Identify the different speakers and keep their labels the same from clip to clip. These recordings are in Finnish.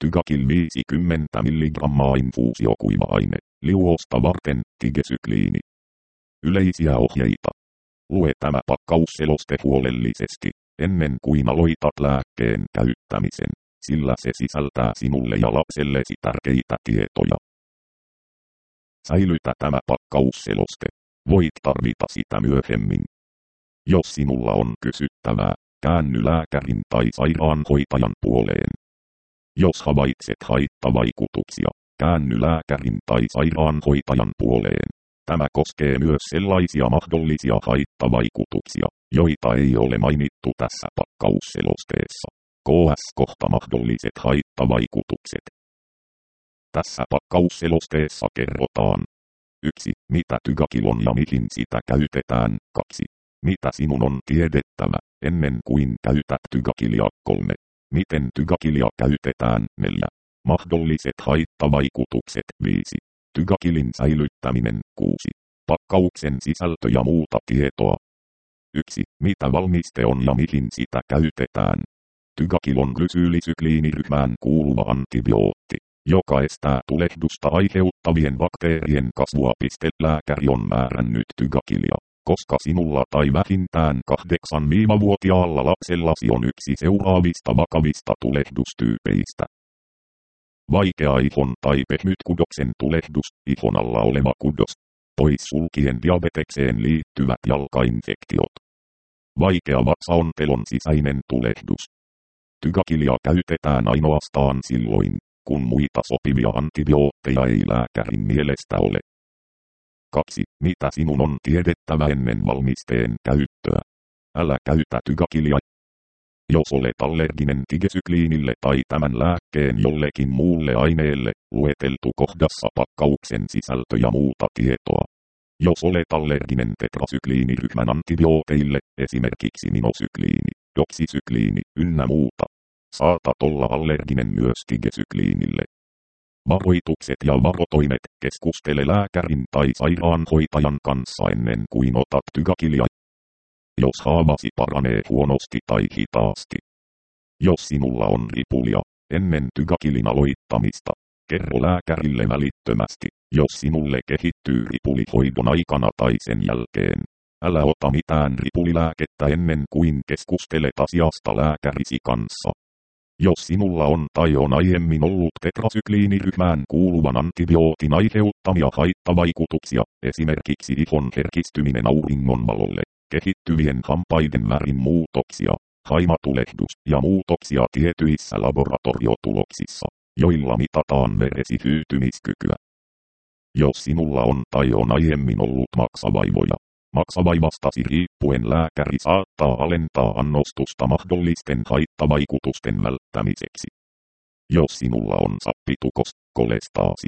Speaker 1: Tygakil 50 mg infuusiokuiva-aine, liuosta varten, tigesykliini. Yleisiä ohjeita. Lue tämä pakkausseloste huolellisesti, ennen kuin aloitat lääkkeen käyttämisen, sillä se sisältää sinulle ja lapsellesi tärkeitä tietoja. Säilytä tämä pakkausseloste. Voit tarvita sitä myöhemmin. Jos sinulla on kysyttävää, käänny lääkärin tai sairaanhoitajan puoleen. Jos havaitset haittavaikutuksia, käänny lääkärin tai sairaanhoitajan puoleen. Tämä koskee myös sellaisia mahdollisia haittavaikutuksia, joita ei ole mainittu tässä pakkausselosteessa. KS kohta mahdolliset haittavaikutukset. Tässä pakkausselosteessa kerrotaan 1. Mitä Tygakil on ja mihin sitä käytetään. 2. Mitä sinun on tiedettävä, ennen kuin käytät Tygakilia. 3. Miten Tygakilia käytetään. 4. Mahdolliset haittavaikutukset. 5. Tygakilin säilyttäminen. 6. Pakkauksen sisältö ja muuta tietoa. 1. Mitä valmiste on ja mihin sitä käytetään. Tygakil on glysyylisykliiniryhmään kuuluva antibiootti, joka estää tulehdusta aiheuttavien bakteerien kasvua. Lääkäri on määrännyt Tygakilia, koska sinulla tai vähintään 8-vuotiaalla lapsellasi on yksi seuraavista vakavista tulehdustyypeistä. Vaikea ihon tai pehmytkudoksen tulehdus, ihon alla oleva kudos, pois sulkien diabetekseen liittyvät jalkainfektiot. Vaikea vatsaontelon sisäinen tulehdus. Tygakilia käytetään ainoastaan silloin, kun muita sopivia antibiootteja ei lääkärin mielestä ole. 2. Mitä sinun on tiedettävä ennen valmisteen käyttöä? Älä käytä Tygakilia, jos olet allerginen tigesykliinille tai tämän lääkkeen jollekin muulle aineelle, lueteltu kohdassa pakkauksen sisältö ja muuta tietoa. Jos olet allerginen tetrasykliiniryhmän antibiooteille, esimerkiksi minosykliini, doksisykliini ynnä muuta, saatat olla allerginen myös tigesykliinille. Varoitukset ja varotoimet. Keskustele lääkärin tai sairaanhoitajan kanssa ennen kuin otat Tygakilia. Jos haavasi paranee huonosti tai hitaasti. Jos sinulla on ripulia, ennen Tygakilin aloittamista, kerro lääkärille välittömästi, jos sinulle kehittyy ripuli hoidon aikana tai sen jälkeen. Älä ota mitään ripulilääkettä ennen kuin keskustelet asiasta lääkärisi kanssa. Jos sinulla on tai on aiemmin ollut tetrasykliiniryhmään kuuluvan antibiootin aiheuttamia haittavaikutuksia, esimerkiksi ihon herkistyminen auringonvalolle, kehittyvien hampaiden värin muutoksia, haimatulehdus ja muutoksia tietyissä laboratoriotuloksissa, joilla mitataan veresi hyytymiskykyä. Jos sinulla on tai on aiemmin ollut maksavaivoja, maksavaivastasi riippuen lääkäri saattaa alentaa annostusta mahdollisten haittavaikutusten välttämiseksi. Jos sinulla on sappitukos, kolestaasi.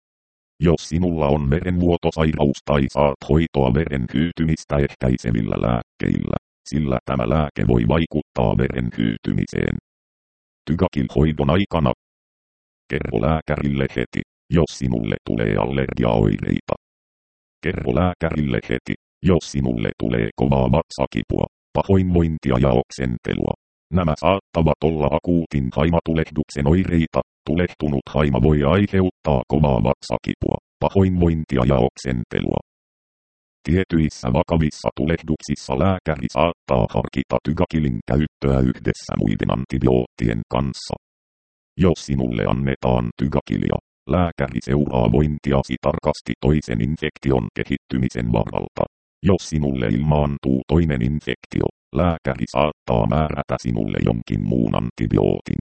Speaker 1: Jos sinulla on verenvuotosairaus tai saat hoitoa veren hyytymistä ehkäisevillä lääkkeillä, sillä tämä lääke voi vaikuttaa veren hyytymiseen. Tygakil-hoidon aikana kerro lääkärille heti, jos sinulle tulee allergiaoireita. Kerro lääkärille heti, jos sinulle tulee kovaa vatsakipua, pahoinvointia ja oksentelua. Nämä saattavat olla akuutin haimatulehduksen oireita. Tulehtunut haima voi aiheuttaa kovaa vatsakipua, pahoinvointia ja oksentelua. Tietyissä vakavissa tulehduksissa lääkäri saattaa harkita Tygakilin käyttöä yhdessä muiden antibioottien kanssa. Jos sinulle annetaan Tygakilia, lääkäri seuraa vointiasi tarkasti toisen infektion kehittymisen varalta. Jos sinulle ilmaantuu toinen infektio, lääkäri saattaa määrätä sinulle jonkin muun antibiootin.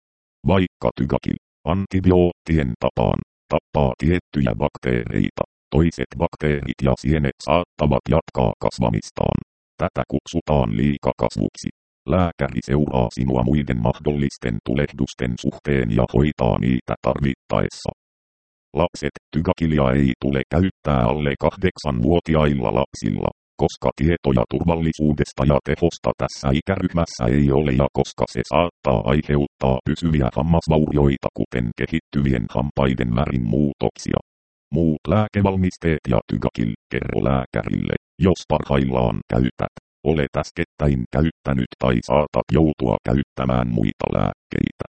Speaker 1: Vaikka Tygakil, antibioottien tapaan, tappaa tiettyjä bakteereita, toiset bakteerit ja sienet saattavat jatkaa kasvamistaan. Tätä kutsutaan liikakasvuksi. Lääkäri seuraa sinua muiden mahdollisten tulehdusten suhteen ja hoitaa niitä tarvittaessa. Lapset, Tygakilia ei tule käyttää alle 8-vuotiailla lapsilla, koska tietoja turvallisuudesta ja tehosta tässä ikäryhmässä ei ole ja koska se saattaa aiheuttaa pysyviä hammasvaurioita kuten kehittyvien hampaiden värin muutoksia. Muut lääkevalmisteet ja Tygakil, kerro lääkärille, jos parhaillaan käytät, olet äskettäin käyttänyt tai saatat joutua käyttämään muita lääkkeitä.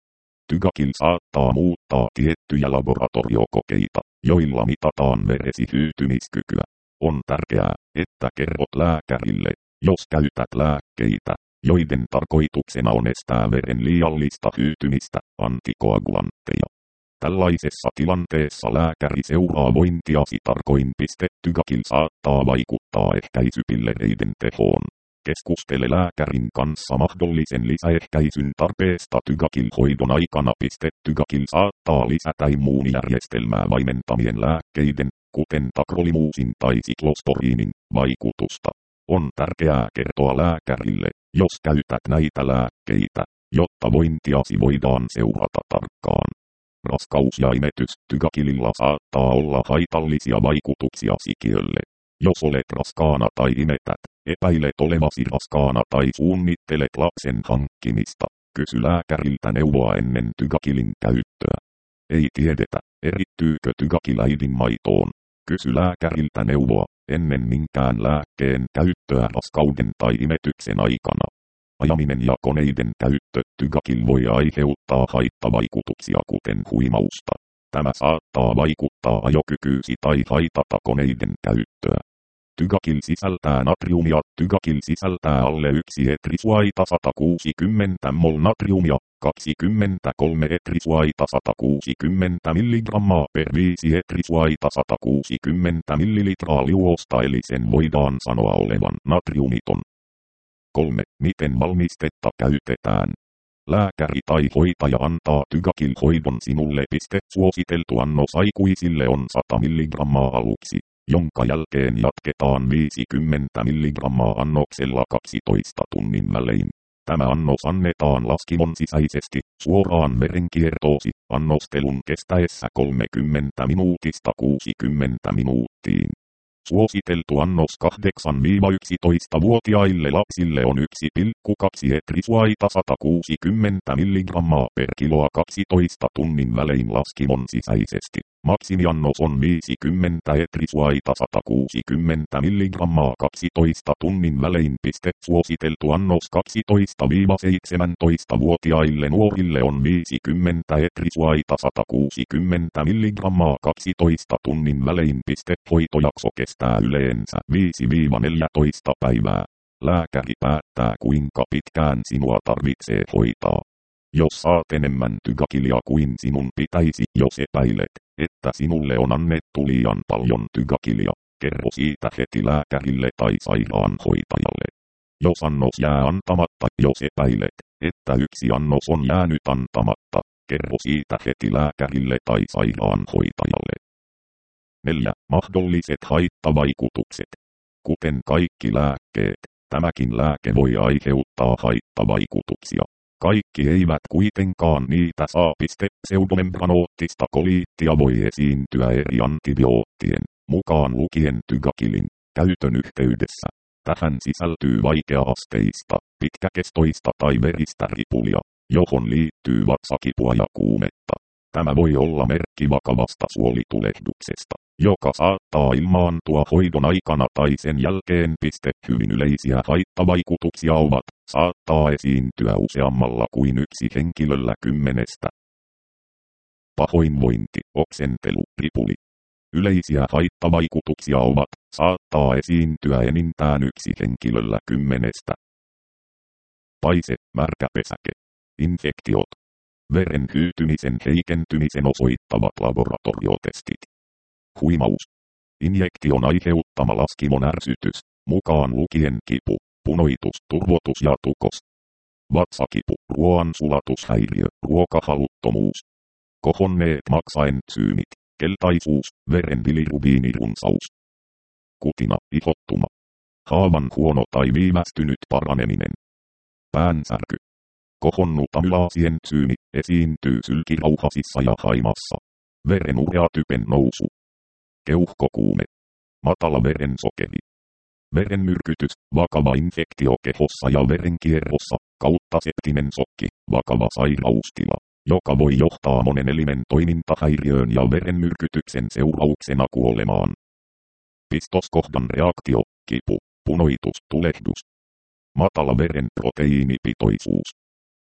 Speaker 1: Tygakil saattaa muuttaa tiettyjä laboratoriokokeita, joilla mitataan veresi hyytymiskykyä. On tärkeää, että kerrot lääkärille, jos käytät lääkkeitä, joiden tarkoituksena on estää veren liiallista hyytymistä, antikoagulantteja. Tällaisessa tilanteessa lääkäri seuraa vointiasi tarkoin. Tygakil saattaa vaikuttaa ehkäisypillereiden tehoon. Keskustele lääkärin kanssa mahdollisen lisäehkäisyn tarpeesta Tygakil-hoidon aikana. Tygakil saattaa lisätä immuunijärjestelmää vaimentavien lääkkeiden, kuten takrolimuusin tai siklosporiinin, vaikutusta. On tärkeää kertoa lääkärille, jos käytät näitä lääkkeitä, jotta vointiasi voidaan seurata tarkkaan. Raskaus ja imetys. Tygakililla saattaa olla haitallisia vaikutuksia sikiölle. Jos olet raskaana tai imetät, epäilet olevasi raskaana tai suunnittelet lapsen hankkimista, kysy lääkäriltä neuvoa ennen Tygakilin käyttöä. Ei tiedetä, erittyykö Tygakil äidin maitoon. Kysy lääkäriltä neuvoa ennen minkään lääkkeen käyttöä raskauden tai imetyksen aikana. Ajaminen ja koneiden käyttö. Tygakil voi aiheuttaa haittavaikutuksia kuten huimausta. Tämä saattaa vaikuttaa ajokykyysi tai haitata koneiden käyttöä. Tygakil sisältää natriumia. Tygakil sisältää alle 1 etrisuaita 160 mol natriumia, 23 etrisuaita 160 mg per 5 etrisuaita 160 ml liuosta, eli sen voidaan sanoa olevan natriumiton. 3. Miten valmistetta käytetään? Lääkäri tai hoitaja antaa Tygakil-hoidon sinulle. Suositeltu annos aikuisille on 100 mg aluksi, jonka jälkeen jatketaan 50 mg annoksella 12 tunnin välein. Tämä annos annetaan laskimon sisäisesti, suoraan verenkiertoosi, annostelun kestäessä 30 minuutista 60 minuuttiin. Suositeltu annos 8-11-vuotiaille lapsille on 1,2 etrisuaita 160 mg per kiloa 12 tunnin välein laskimon sisäisesti. Maksimiannos on 50 etrisuaita 160 mg 12 tunnin välein. Suositeltu annos 12-17-vuotiaille nuorille on 50 etrisuaita 160 mg 12 tunnin välein. Hoitojakso kestää yleensä 5-14 päivää. Lääkäri päättää kuinka pitkään sinua tarvitsee hoitaa. Jos saat enemmän Tygakilia kuin sinun pitäisi, jos epäilet, että sinulle on annettu liian paljon Tygakilia, kerro siitä heti lääkärille tai sairaanhoitajalle. Jos annos jää antamatta, jos epäilet, että yksi annos on jäänyt antamatta, kerro siitä heti lääkärille tai sairaanhoitajalle. 4. Mahdolliset haittavaikutukset. Kuten kaikki lääkkeet, tämäkin lääke voi aiheuttaa haittavaikutuksia. Kaikki eivät kuitenkaan niitä saa. Pseudomembranoottista koliittia voi esiintyä eri antibioottien, mukaan lukien Tygakilin, käytön yhteydessä. Tähän sisältyy vaikea-asteista, pitkäkestoista tai veristä ripulia, johon liittyy vatsakipua ja kuumetta. Tämä voi olla merkki vakavasta suolitulehduksesta, joka saattaa ilmaantua hoidon aikana tai sen jälkeen. Hyvin yleisiä haittavaikutuksia ovat, saattaa esiintyä useammalla kuin yksi henkilöllä 10. Pahoinvointi, oksentelu, ripuli. Yleisiä haittavaikutuksia ovat, saattaa esiintyä enintään yksi henkilöllä 10. Paise, märkä pesäke. Infektiot. Veren hyytymisen heikentymisen osoittavat laboratoriotestit. Huimaus. Injektion aiheuttama laskimon ärsytys, mukaan lukien kipu, punoitus, turvotus ja tukos. Vatsakipu, ruoan sulatushäiriö, ruokahaluttomuus. Kohonneet maksaentsyymit, keltaisuus, veren bilirubiinirunsaus. Kutina, ihottuma. Haavan huono tai viivästynyt paraneminen. Päänsärky. Kohonnut amylaasientsyymi esiintyy sylkirauhasissa ja haimassa. Veren ureatypen nousu. Keuhkokuume. Matala verensokeri. Verenmyrkytys, vakava infektio kehossa ja verenkierrossa, kautta septinen sokki, vakava sairaustila, joka voi johtaa monen elimen toimintahäiriöön ja verenmyrkytyksen seurauksena kuolemaan. Pistoskohdan reaktio, kipu, punoitus, tulehdus. Matala veren proteiinipitoisuus.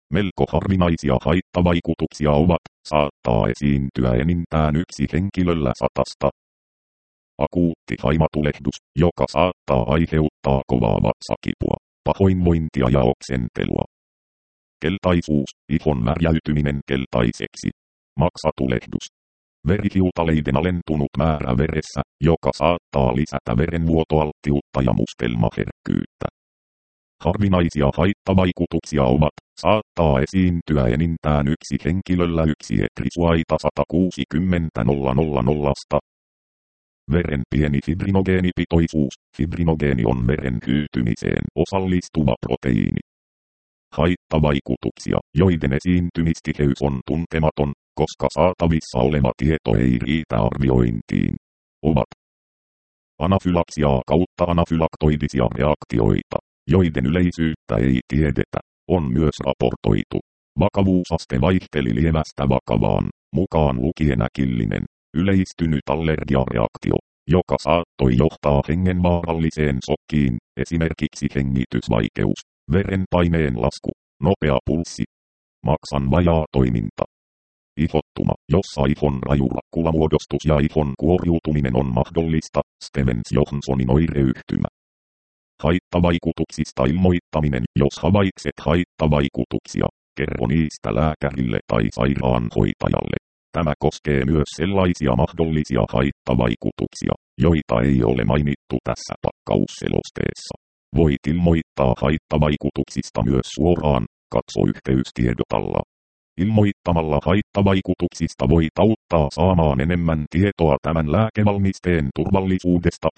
Speaker 1: Melko harvinaisia haittavaikutuksia ovat, saattaa esiintyä enintään yksi henkilöllä 100. Akuutti haimatulehdus, joka saattaa aiheuttaa kovaa vatsakipua, pahoinvointia ja oksentelua. Keltaisuus, ihon märjäytyminen keltaiseksi. Maksatulehdus. Verihiutaleiden alentunut määrä veressä, joka saattaa lisätä verenvuotoalttiutta ja mustelmaherkkyyttä. Harvinaisia haittavaikutuksia ovat, saattaa esiintyä enintään yksi henkilöllä yksi etrisuaita 160 000. Veren pieni fibrinogeenipitoisuus. Fibrinogeeni on veren hyytymiseen osallistuva proteiini. Haittavaikutuksia, joiden esiintymistiheys on tuntematon, koska saatavissa oleva tieto ei riitä arviointiin, ovat anafylaksiaa kautta anafylaktoidisia reaktioita, joiden yleisyyttä ei tiedetä, on myös raportoitu. Vakavuusaste vaihteli lievästä vakavaan, mukaan lukien äkillinen, yleistynyt allergiareaktio, joka saattoi johtaa hengenvaaralliseen shokkiin, esimerkiksi hengitysvaikeus, verenpaineen lasku, nopea pulssi, maksan vajaa toiminta. Ihottuma, jossa ihon raju rakkulamuodostus ja ihon kuoriutuminen on mahdollista, Stevens-Johnsonin oireyhtymä. Haittavaikutuksista ilmoittaminen. Jos havaitset haittavaikutuksia, kerro niistä lääkärille tai sairaanhoitajalle. Tämä koskee myös sellaisia mahdollisia haittavaikutuksia, joita ei ole mainittu tässä pakkausselosteessa. Voit ilmoittaa haittavaikutuksista myös suoraan, katso yhteystiedot alla. Ilmoittamalla haittavaikutuksista voit auttaa saamaan enemmän tietoa tämän lääkevalmisteen turvallisuudesta.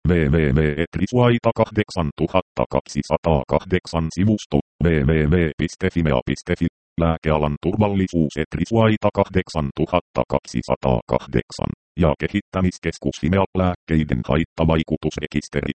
Speaker 1: www.etrisuaita8208 sivusto www.fimea.fi Lääkealan turvallisuus Etrisuaita 8208 ja kehittämiskeskus Fimea lääkkeiden haittavaikutusrekisteri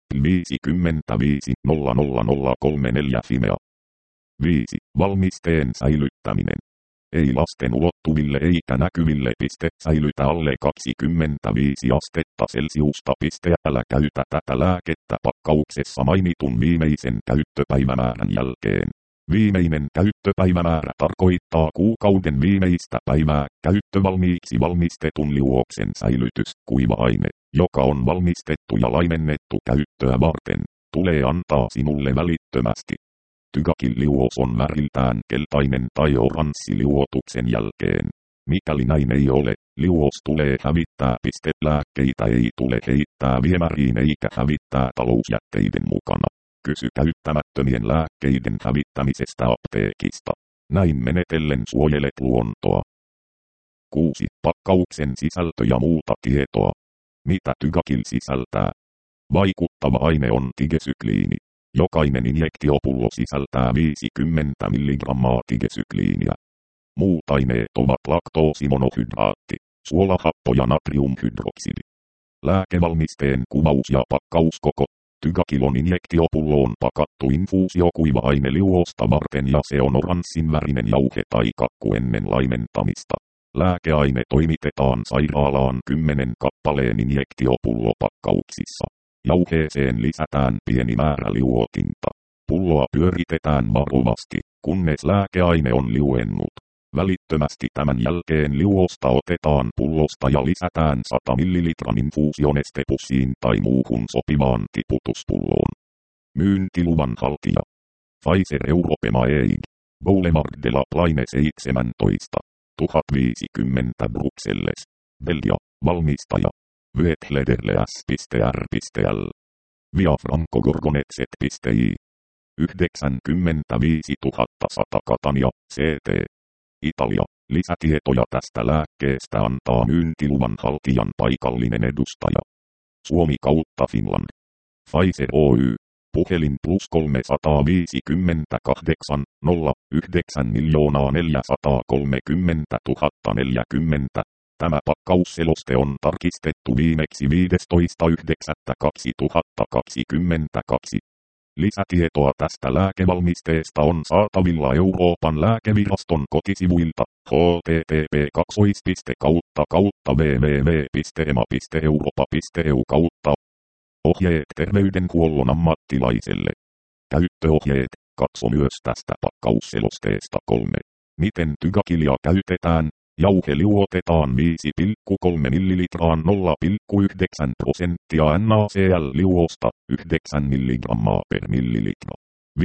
Speaker 1: 55 00034 Fimea. 5. Valmisteen säilyttäminen. Ei lasten ulottuville eikä näkyville. Säilytä alle 25 astetta Celsiusta. Älä käytä tätä lääkettä pakkauksessa mainitun viimeisen käyttöpäivämäärän jälkeen. Viimeinen käyttöpäivämäärä tarkoittaa kuukauden viimeistä päivää. Käyttövalmiiksi valmistetun liuoksen säilytys. Kuiva-aine, joka on valmistettu ja laimennettu käyttöä varten, tulee antaa sinulle välittömästi. Tygakil-liuos on väriltään keltainen tai oranssi liuotuksen jälkeen. Mikäli näin ei ole, liuos tulee hävittää. Lääkkeitä ei tule heittää viemäriin eikä hävittää talousjätteiden mukana. Kysy käyttämättömien lääkkeiden hävittämisestä apteekista. Näin menetellen suojelet luontoa. 6. Pakkauksen sisältö ja muuta tietoa. Mitä Tygakil sisältää? Vaikuttava aine on tigesykliini. Jokainen injektiopullo sisältää 50 mg tigesykliiniä. Muut aineet ovat laktoosimonohydraatti, suolahappo ja natriumhydroksidi. Lääkevalmisteen kuvaus ja pakkauskoko. Tygakil on injektiopulloon pakattu infuusiokuiva-aineliuosta varten ja se on oranssinvärinen jauhe tai kakku ennen laimentamista. Lääkeaine toimitetaan sairaalaan 10 kappaleen injektiopulloppakkauksissa. Jauheeseen lisätään pieni määrä liuotinta. Pulloa pyöritetään varovasti, kunnes lääkeaine on liuennut. Välittömästi tämän jälkeen liuosta otetaan pullosta ja lisätään 100 ml infuusionestepussiin tai muuhun sopivaan tiputuspulloon. Myyntiluvan haltija. Pfizer Europema EIG. Boulevard de la Plaine 17. 1050 Bruxelles. Belgia. Valmistaja. Vethlederleas.r.l. Via Francogorgonetset.i. 95100 Catania, CT. Italia. Lisätietoja tästä lääkkeestä antaa myyntiluvan haltijan paikallinen edustaja. Suomi kautta Finland. Pfizer Oy. Puhelin +358 09 430 040. Tämä pakkausseloste on tarkistettu viimeksi 15.9.2022. Lisätietoa tästä lääkevalmisteesta on saatavilla Euroopan lääkeviraston kotisivuilta http://www.ema.europa.eu. Ohjeet terveydenhuollon ammattilaiselle. Käyttöohjeet. Katso myös tästä pakkausselosteesta 3. Miten tygakilia käytetään? Jauhe liuotetaan 5,3 ml 0,9% NaCl-liuosta 9 mg per millilitra.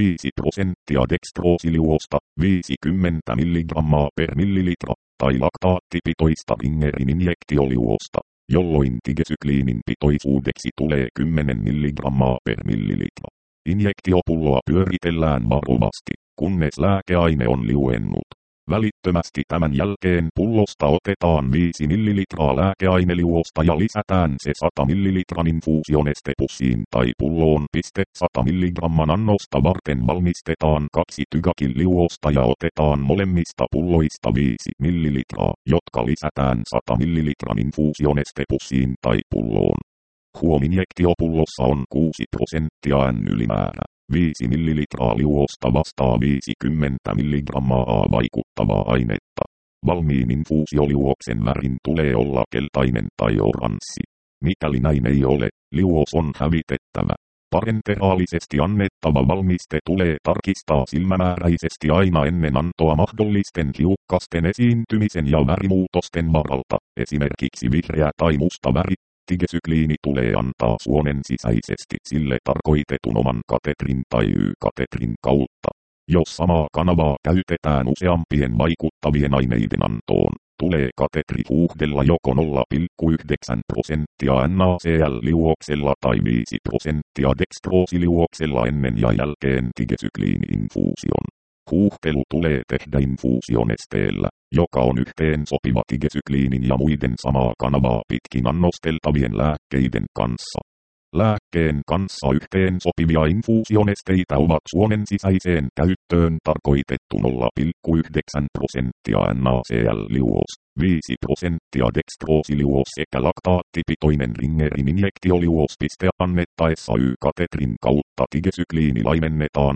Speaker 1: 5% dekstrosiliuosta 50 mg per millilitra tai laktaattipitoista Ringerin injektioliuosta, jolloin tigesykliinin pitoisuudeksi tulee 10 mg per millilitra. Injektiopulloa pyöritellään varovasti, kunnes lääkeaine on liuennut. Välittömästi tämän jälkeen pullosta otetaan 5 ml lääkeaineliuosta ja lisätään se 100 ml infuusionestepussiin tai pulloon. 100 mg annosta varten valmistetaan 2 tygakil-liuosta ja otetaan molemmista pulloista 5 ml, jotka lisätään 100 ml infuusionestepussiin tai pulloon. Injektiopullossa on 6% N-ylimäärä. 5 ml liuosta vastaa 50 mg vaikuttavaa ainetta. Valmiin infuusioliuoksen värin tulee olla keltainen tai oranssi. Mikäli näin ei ole, liuos on hävitettävä. Parenteraalisesti annettava valmiste tulee tarkistaa silmämääräisesti aina ennen antoa mahdollisten hiukkasten esiintymisen ja värimuutosten varalta, esimerkiksi vihreä tai musta väri. Tigesykliini tulee antaa suonen sisäisesti sille tarkoitetun oman katetrin tai Y-katetrin kautta. Jos samaa kanavaa käytetään useampien vaikuttavien aineiden antoon, tulee katetri huuhdella joko 0,9% NaCl-liuoksella tai 5% dekstrosiliuoksella ennen ja jälkeen tigesykliini-infuusion. Huuhtelu tulee tehdä infuusionesteellä, joka on yhteen sopiva tigesykliinin ja muiden samaa kanavaa pitkin annosteltavien lääkkeiden kanssa. Lääkkeen kanssa yhteen sopivia infuusionesteitä ovat suonen sisäiseen käyttöön tarkoitettu 0,9% NaCl-liuos, 5% dekstrosiliuos sekä laktaattipitoinen Ringerin injektioliuos. Annettaessa Y-katetrin kautta tigesykliini laimennetaan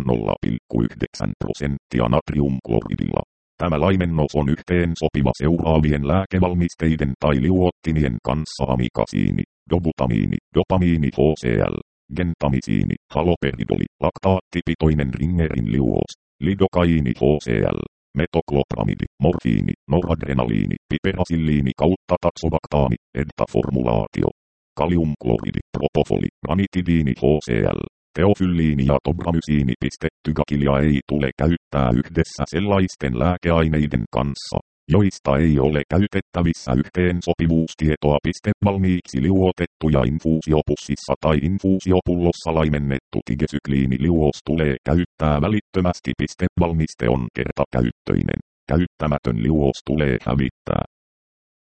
Speaker 1: 0,9% natriumkloridilla. Tämä laimennos on yhteen sopiva seuraavien lääkevalmisteiden tai liuottimien kanssa: amikasiini, dobutamiini, dopamiini HCl, gentamisiini, haloperidoli, laktaattipitoinen Ringerin liuos, lidokaiini HCl, metoklopramidi, morfiini, noradrenaliini, piperasilliini kautta taksovaktaami, EDTA-formulaatio, kaliumkloridi, propofoli, ranitidiini HCl. Teofylliini ja tobramysiini. Tygakilia ei tule käyttää yhdessä sellaisten lääkeaineiden kanssa, joista ei ole käytettävissä yhteensopivuustietoa. Valmiiksi liuotettu ja infuusiopussissa tai infuusiopullossa laimennettu tigesykliiniliuos tulee käyttää välittömästi. Valmiste on kertakäyttöinen. Käyttämätön liuos tulee hävittää.